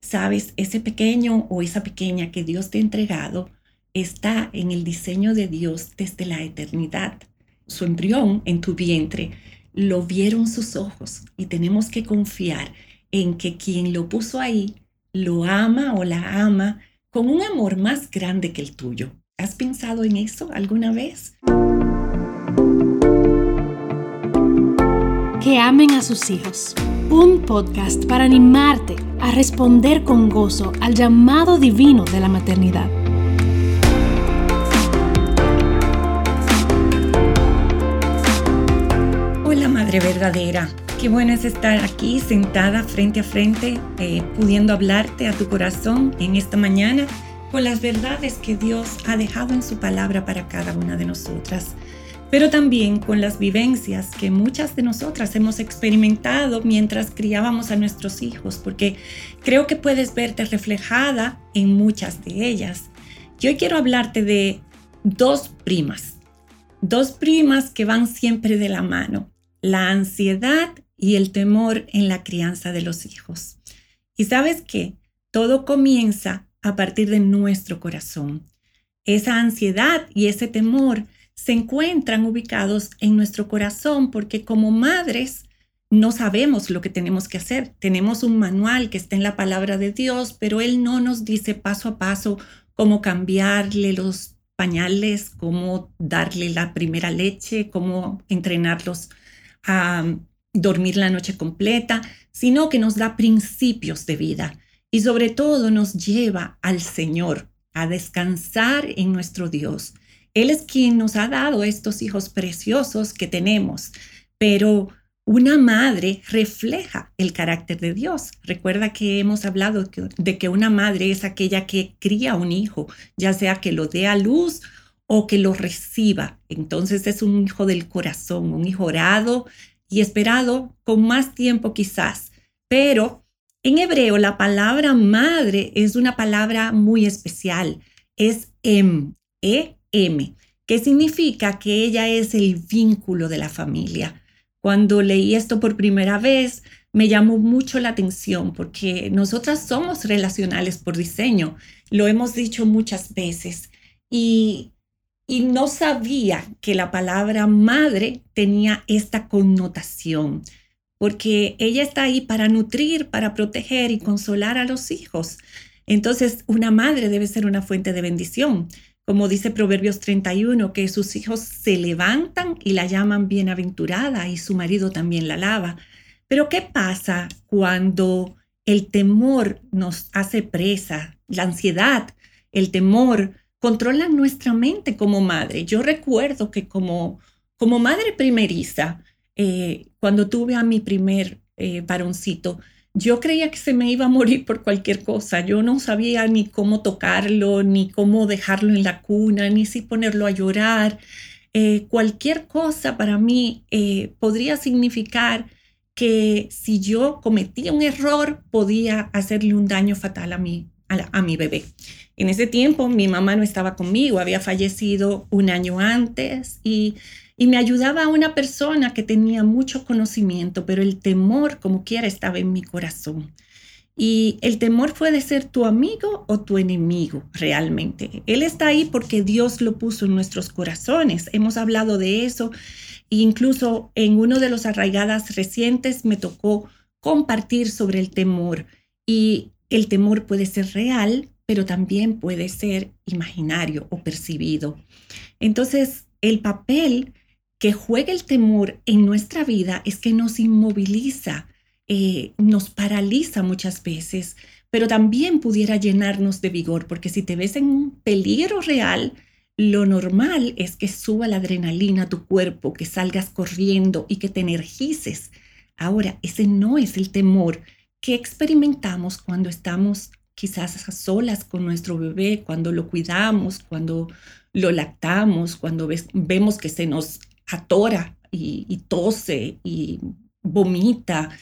Sabes, ese pequeño o esa pequeña que Dios te ha entregado está en el diseño de Dios desde la eternidad. Su embrión en tu vientre lo vieron sus ojos y tenemos que confiar en que quien lo puso ahí lo ama o la ama con un amor más grande que el tuyo. ¿Has pensado en eso alguna vez? Que amen a sus hijos. Un podcast para animarte a responder con gozo al llamado divino de la maternidad. Hola, Madre Verdadera. Qué bueno es estar aquí sentada frente a frente, pudiendo hablarte a tu corazón en esta mañana con las verdades que Dios ha dejado en su palabra para cada una de nosotras, pero también con las vivencias que muchas de nosotras hemos experimentado mientras criábamos a nuestros hijos, porque creo que puedes verte reflejada en muchas de ellas. Y hoy quiero hablarte de dos primas que van siempre de la mano: la ansiedad y el temor en la crianza de los hijos. Y ¿sabes qué? Todo comienza a partir de nuestro corazón. Esa ansiedad y ese temor se encuentran ubicados en nuestro corazón porque como madres no sabemos lo que tenemos que hacer. Tenemos un manual que está en la palabra de Dios, pero Él no nos dice paso a paso cómo cambiarle los pañales, cómo darle la primera leche, cómo entrenarlos a dormir la noche completa, sino que nos da principios de vida y sobre todo nos lleva al Señor, a descansar en nuestro Dios. Él es quien nos ha dado estos hijos preciosos que tenemos, pero una madre refleja el carácter de Dios. Recuerda que hemos hablado de que una madre es aquella que cría un hijo, ya sea que lo dé a luz o que lo reciba. Entonces es un hijo del corazón, un hijo orado y esperado con más tiempo quizás. Pero en hebreo la palabra madre es una palabra muy especial. Es em, E-M, que significa que ella es el vínculo de la familia. Cuando leí esto por primera vez, me llamó mucho la atención porque nosotras somos relacionales por diseño. Lo hemos dicho muchas veces y no sabía que la palabra madre tenía esta connotación, porque ella está ahí para nutrir, para proteger y consolar a los hijos. Entonces, una madre debe ser una fuente de bendición. Como dice Proverbios 31, que sus hijos se levantan y la llaman bienaventurada y su marido también la alaba. Pero ¿qué pasa cuando el temor nos hace presa? La ansiedad, el temor controlan nuestra mente como madre. Yo recuerdo que como madre primeriza, cuando tuve a mi primer varoncito, yo creía que se me iba a morir por cualquier cosa. Yo no sabía ni cómo tocarlo, ni cómo dejarlo en la cuna, ni si ponerlo a llorar. Cualquier cosa para mí podría significar que si yo cometía un error, podía hacerle un daño fatal a mi bebé. En ese tiempo mi mamá no estaba conmigo, había fallecido un año antes y me ayudaba una persona que tenía mucho conocimiento, pero el temor, como quiera, estaba en mi corazón. Y el temor puede ser tu amigo o tu enemigo realmente. Él está ahí porque Dios lo puso en nuestros corazones. Hemos hablado de eso. E incluso en uno de los arraigadas recientes me tocó compartir sobre el temor. Y el temor puede ser real, pero también puede ser imaginario o percibido. Entonces, el papel que juega el temor en nuestra vida es que nos inmoviliza, nos paraliza muchas veces, pero también pudiera llenarnos de vigor, porque si te ves en un peligro real, lo normal es que suba la adrenalina a tu cuerpo, que salgas corriendo y que te energices. Ahora, ese no es el temor que experimentamos cuando estamos quizás a solas con nuestro bebé, cuando lo cuidamos, cuando lo lactamos, cuando vemos que se nos atora y tose y vomita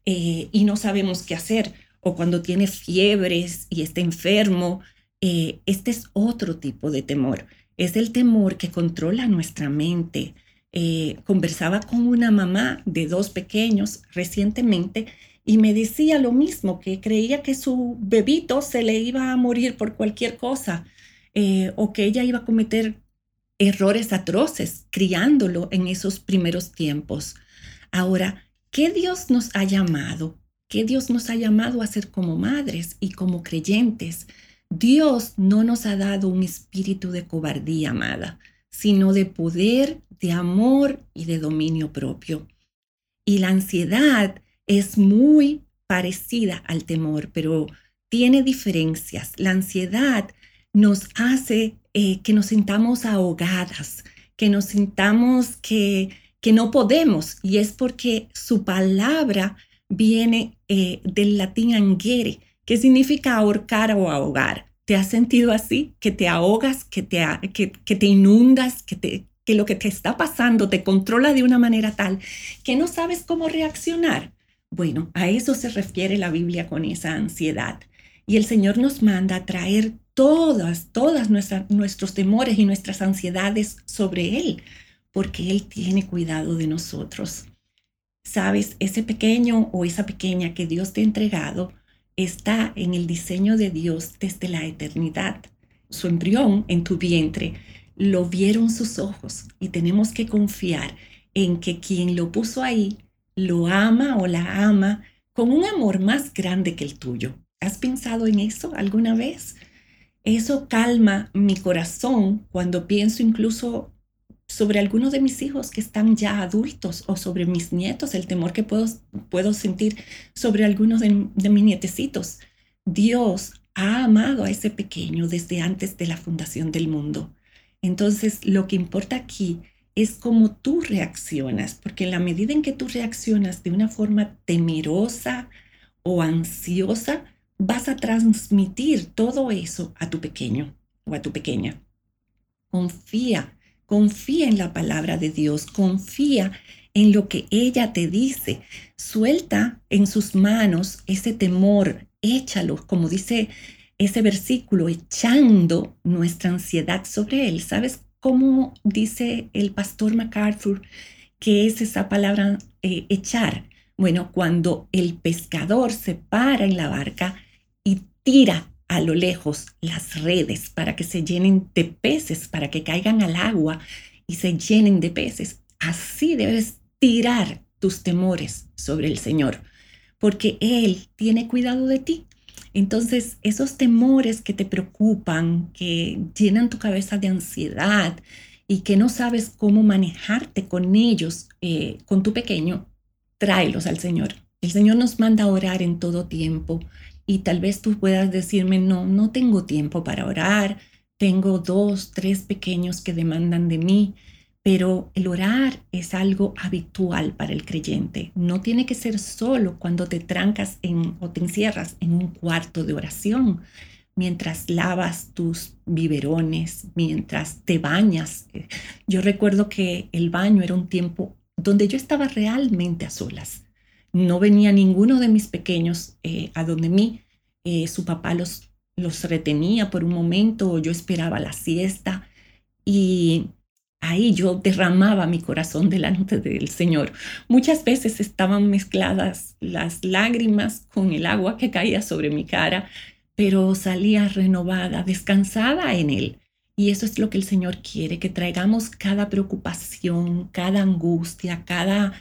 y no sabemos qué hacer, o cuando tiene fiebres y está enfermo. Este es otro tipo de temor. Es el temor que controla nuestra mente. Conversaba con una mamá de 2 pequeños recientemente y me decía lo mismo, que creía que su bebito se le iba a morir por cualquier cosa, o que ella iba a cometer errores atroces criándolo en esos primeros tiempos. Ahora, ¿qué Dios nos ha llamado? ¿Qué Dios nos ha llamado a ser como madres y como creyentes? Dios no nos ha dado un espíritu de cobardía, amada, sino de poder, de amor y de dominio propio. Y la ansiedad es muy parecida al temor, pero tiene diferencias. La ansiedad nos hace que nos sintamos ahogadas, que nos sintamos que no podemos, y es porque su palabra viene del latín angere, que significa ahorcar o ahogar. ¿Te has sentido así? Que te ahogas, que te inundas, que lo que te está pasando te controla de una manera tal que no sabes cómo reaccionar. Bueno, a eso se refiere la Biblia con esa ansiedad. Y el Señor nos manda a traer todos nuestros temores y nuestras ansiedades sobre Él, porque Él tiene cuidado de nosotros. Sabes, ese pequeño o esa pequeña que Dios te ha entregado está en el diseño de Dios desde la eternidad. Su embrión en tu vientre lo vieron sus ojos, y tenemos que confiar en que quien lo puso ahí lo ama o la ama con un amor más grande que el tuyo. ¿Has pensado en eso alguna vez? Eso calma mi corazón cuando pienso incluso sobre algunos de mis hijos que están ya adultos, o sobre mis nietos, el temor que puedo sentir sobre algunos de mis nietecitos. Dios ha amado a ese pequeño desde antes de la fundación del mundo. Entonces, lo que importa aquí es cómo tú reaccionas, porque en la medida en que tú reaccionas de una forma temerosa o ansiosa, vas a transmitir todo eso a tu pequeño o a tu pequeña. Confía en la palabra de Dios, confía en lo que ella te dice. Suelta en sus manos ese temor, échalo, como dice ese versículo, echando nuestra ansiedad sobre él. ¿Sabes cómo dice el pastor MacArthur que es esa palabra echar? Bueno, cuando el pescador se para en la barca y tira a lo lejos las redes para que se llenen de peces, para que caigan al agua y se llenen de peces, así debes tirar tus temores sobre el Señor, porque Él tiene cuidado de ti. Entonces, esos temores que te preocupan, que llenan tu cabeza de ansiedad y que no sabes cómo manejarte con ellos, con tu pequeño, tráelos al Señor. El Señor nos manda a orar en todo tiempo, y tal vez tú puedas decirme, no tengo tiempo para orar, tengo 2, 3 pequeños que demandan de mí, pero el orar es algo habitual para el creyente. No tiene que ser solo cuando te trancas o te encierras en un cuarto de oración, mientras lavas tus biberones, mientras te bañas. Yo recuerdo que el baño era un tiempo donde yo estaba realmente a solas. No venía ninguno de mis pequeños a donde mí. Su papá los retenía por un momento, o yo esperaba la siesta, y ahí yo derramaba mi corazón delante del Señor. Muchas veces estaban mezcladas las lágrimas con el agua que caía sobre mi cara, pero salía renovada, descansada en Él. Y eso es lo que el Señor quiere, que traigamos cada preocupación, cada angustia, cada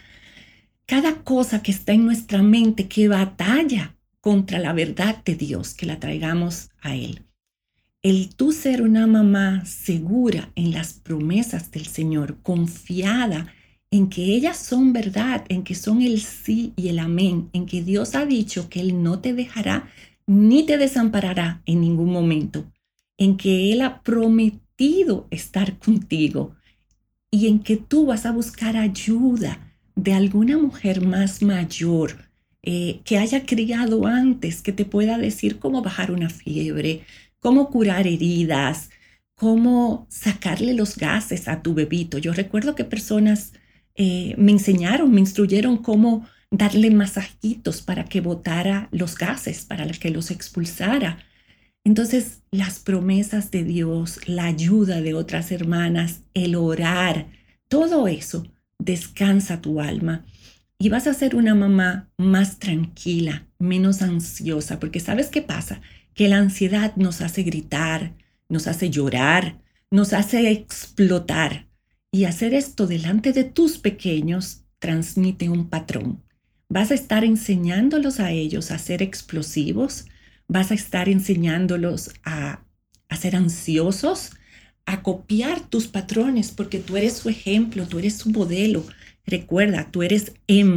cosa que está en nuestra mente que batalla contra la verdad de Dios, que la traigamos a Él. El tú ser una mamá segura en las promesas del Señor, confiada en que ellas son verdad, en que son el sí y el amén, en que Dios ha dicho que Él no te dejará ni te desamparará en ningún momento, en que Él ha prometido estar contigo, y en que tú vas a buscar ayuda de alguna mujer más mayor que haya criado antes, que te pueda decir cómo bajar una fiebre, cómo curar heridas, cómo sacarle los gases a tu bebito. Yo recuerdo que personas me instruyeron cómo darle masajitos para que botara los gases, para que los expulsara. Entonces, las promesas de Dios, la ayuda de otras hermanas, el orar, todo eso descansa tu alma. y vas a ser una mamá más tranquila, menos ansiosa, porque ¿sabes qué pasa? Que la ansiedad nos hace gritar, nos hace llorar, nos hace explotar. Y hacer esto delante de tus pequeños transmite un patrón. Vas a estar enseñándolos a ellos a ser explosivos, vas a estar enseñándolos a ser ansiosos, a copiar tus patrones, porque tú eres su ejemplo, tú eres su modelo. Recuerda, tú eres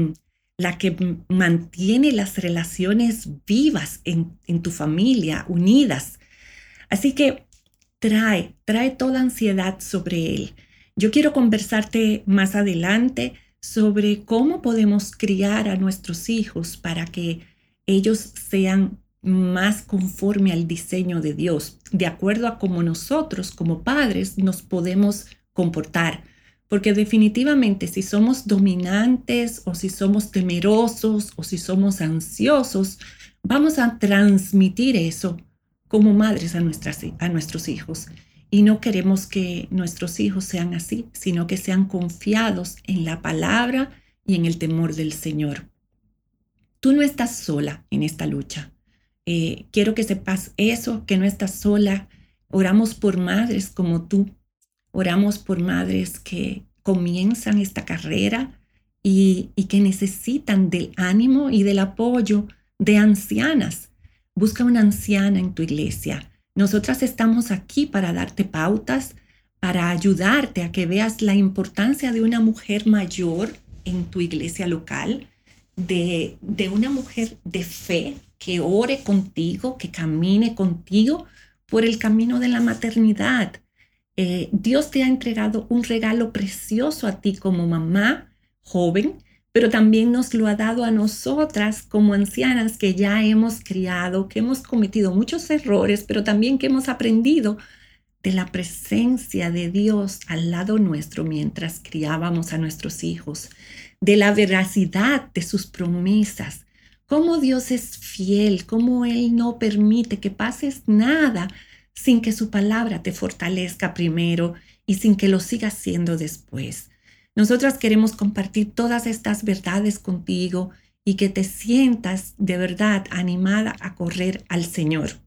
la que mantiene las relaciones vivas en tu familia, unidas. Así que trae toda ansiedad sobre él. Yo quiero conversarte más adelante sobre cómo podemos criar a nuestros hijos para que ellos sean más conforme al diseño de Dios, de acuerdo a cómo nosotros como padres nos podemos comportar. Porque definitivamente si somos dominantes o si somos temerosos o si somos ansiosos, vamos a transmitir eso como madres a nuestros hijos. Y no queremos que nuestros hijos sean así, sino que sean confiados en la palabra y en el temor del Señor. Tú no estás sola en esta lucha. Quiero que sepas eso, que no estás sola. Oramos por madres como tú. Oramos por madres que comienzan esta carrera y que necesitan del ánimo y del apoyo de ancianas. Busca una anciana en tu iglesia. Nosotras estamos aquí para darte pautas, para ayudarte a que veas la importancia de una mujer mayor en tu iglesia local, de una mujer de fe que ore contigo, que camine contigo por el camino de la maternidad. Dios te ha entregado un regalo precioso a ti como mamá joven, pero también nos lo ha dado a nosotras como ancianas que ya hemos criado, que hemos cometido muchos errores, pero también que hemos aprendido de la presencia de Dios al lado nuestro mientras criábamos a nuestros hijos, de la veracidad de sus promesas, cómo Dios es fiel, cómo Él no permite que pases nada sin que su palabra te fortalezca primero y sin que lo siga haciendo después. Nosotras queremos compartir todas estas verdades contigo y que te sientas de verdad animada a correr al Señor.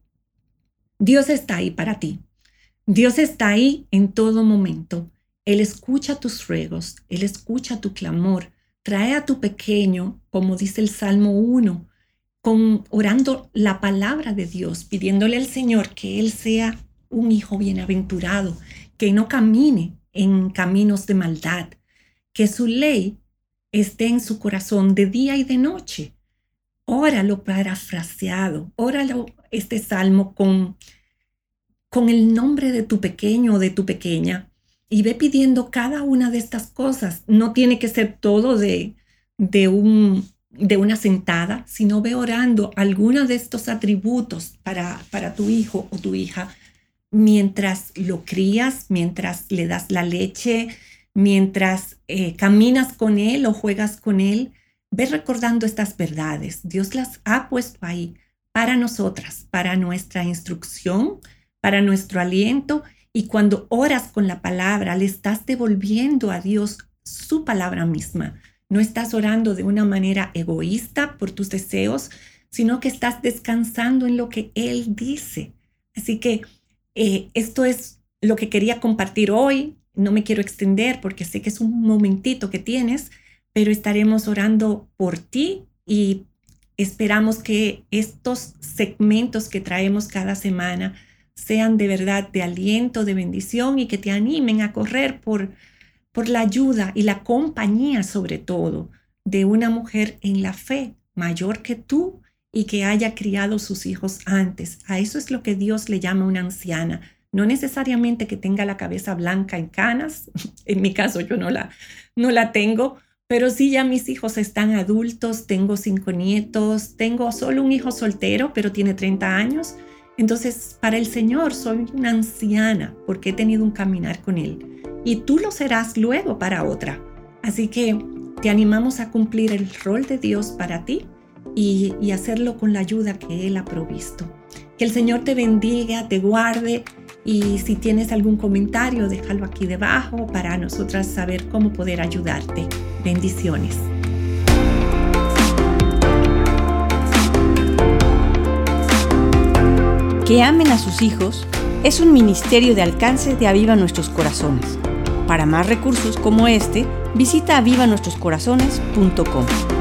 Dios está ahí para ti. Dios está ahí en todo momento. Él escucha tus ruegos, Él escucha tu clamor. Trae a tu pequeño, como dice el Salmo 1, orando la palabra de Dios, pidiéndole al Señor que Él sea un hijo bienaventurado, que no camine en caminos de maldad, que su ley esté en su corazón de día y de noche. Óralo parafraseado, óralo este salmo con el nombre de tu pequeño o de tu pequeña y ve pidiendo cada una de estas cosas. No tiene que ser todo de una sentada, sino ve orando algunos de estos atributos para tu hijo o tu hija mientras lo crías, mientras le das la leche, mientras caminas con él o juegas con él. Ve recordando estas verdades. Dios las ha puesto ahí para nosotras, para nuestra instrucción, para nuestro aliento. Y cuando oras con la palabra, le estás devolviendo a Dios su palabra misma. No estás orando de una manera egoísta por tus deseos, sino que estás descansando en lo que Él dice. Así que esto es lo que quería compartir hoy. No me quiero extender porque sé que es un momentito que tienes, pero estaremos orando por ti y esperamos que estos segmentos que traemos cada semana sean de verdad de aliento, de bendición y que te animen a correr por la ayuda y la compañía, sobre todo, de una mujer en la fe mayor que tú y que haya criado sus hijos antes. A eso es lo que Dios le llama una anciana. No necesariamente que tenga la cabeza blanca en canas. En mi caso yo no la tengo, pero sí ya mis hijos están adultos, tengo 5 nietos, tengo solo un hijo soltero, pero tiene 30 años. Entonces, para el Señor soy una anciana porque he tenido un caminar con Él. Y tú lo serás luego para otra. Así que te animamos a cumplir el rol de Dios para ti y hacerlo con la ayuda que Él ha provisto. Que el Señor te bendiga, te guarde. Y si tienes algún comentario, déjalo aquí debajo para nosotras saber cómo poder ayudarte. Bendiciones. que amen a sus hijos es un ministerio de alcance de Aviva Nuestros Corazones. Para más recursos como este, visita avivanuestroscorazones.com.